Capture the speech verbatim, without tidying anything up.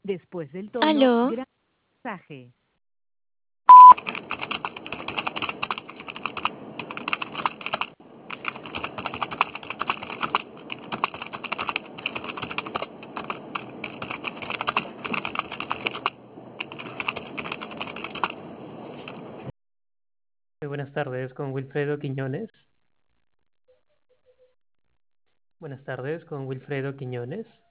Después del tono, Aló, gran mensaje. Muy buenas tardes con Wilfredo Quiñones. Buenas tardes con Wilfredo Quiñones.